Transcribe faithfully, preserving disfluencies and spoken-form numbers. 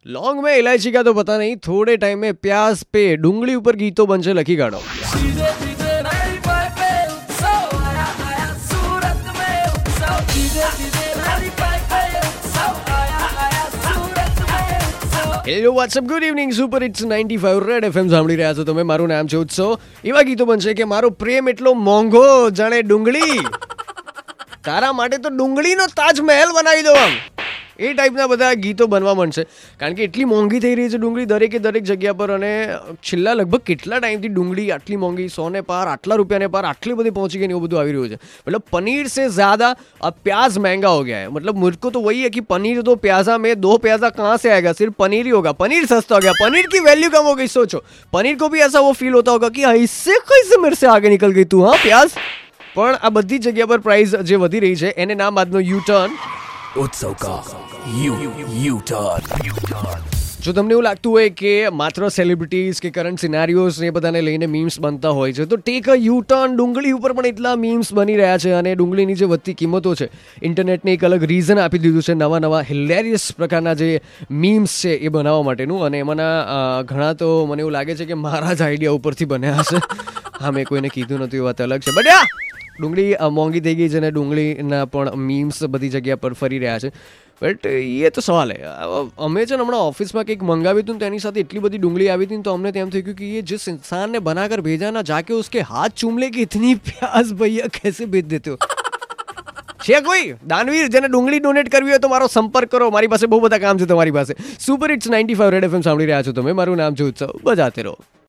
लौंग में इलायची का तो पता नहीं, थोड़े टाइम में प्याज पे डूंगળી ઉપર ગીતો બનશે, લખી કાઢો. Hello WhatsApp, good evening. Super hits ninety five red FM સાંભળી રહ્યા છો તમે. મારું નામ છે ઉત્સવ. એવા ગીતો બનશે કે મારો પ્રેમ એટલો મોંઘો જાણે ડુંગળી, તારા માટે તો ડુંગળીનો તાજમહેલ બનાવી દો. આમ એ ટાઈપના બધા ગીતો બનવા માંડશે, કારણ કે એટલી મોંઘી થઈ રહી છે ડુંગળી દરેકે દરેક જગ્યા પર. અને છેલ્લા લગભગ કેટલા ટાઈમથી ડુંગળી આટલી મોંઘી, સોને પાર, આટલા રૂપિયાને પાર, આટલી બધી પહોંચી ગઈ, એવું બધું આવી રહ્યું છે. મતલબ પनीर से ज़्यादा अब प्याज महंगा हो गया है. मतलब मुझको तो वही है कि पनीर दो प्याजा में दो प्याजा कहाँ से आएगा, सिर्फ पनीर ही होगा. पनीर सस्ता हो गया, पनीर की वैल्यू कम हो गई. सोचो, पनीर को भी ऐसा वो फील होता होगा कि इससे कैसे मेरे से आगे निकल गई तू, हाँ प्याज. પણ આ બધી જગ્યા પર પ્રાઇસ જે વધી રહી છે એને નામ આજનો યુ ટર્ન. उत्सव का यू यू टर्न. જો તમને એવું લાગતું હોય કે માત્ર સેલિબ્રિટીઝ કે કરંટ સિનારીઓઝ એ બધાને લઈને મીમ્સ બનતા હોય છે, તો ટેક અ યુ ટર્ન. ડુંગળી ઉપર પણ એટલા મીમ્સ બની રહ્યા છે, અને ડુંગળીની જે વધતી કિંમતો છે, ઇન્ટરનેટને એક અલગ રીઝન આપી દીધું છે નવા નવા હિલેરિયસ પ્રકારના જે મીમ્સ છે એ બનાવવા માટેનું. અને એમાંના ઘણા તો મને એવું લાગે છે કે મારા જ આઈડિયા ઉપરથી બન્યા હશે. હા, મેં કોઈને કીધું નહોતું, એ વાત અલગ છે. બટ યા, ડુંગળી મોંઘી થઈ ગઈ છે અને ડુંગળીના પણ મીમ્સ બધી જગ્યા પર ફરી રહ્યા છે. બટ એ તો સવાલ હે. અમે છે ને હમણાં ઓફિસમાં કંઈક મંગાવ્યું હતું, તેની સાથે એટલી બધી ડુંગળી આવી હતી, તો અમને તેમ થઈ ગયું કે ये जिस इंसान ने बनाकर भेजा ना, जाके उसके हाथ चूम ले कि इतनी प्याज भैया कैसे भेज देते हो. છે કોઈ દાનવીર જેને ડુંગળી ડોનેટ કરવી હોય તો મારો સંપર્ક કરો. મારી પાસે બહુ બધા કામ છે તમારી પાસે. Super hits ninety five red FM સાંભળી રહ્યા છો તમે. મારું નામ છે ઉત્સવ. બજાતે રહો.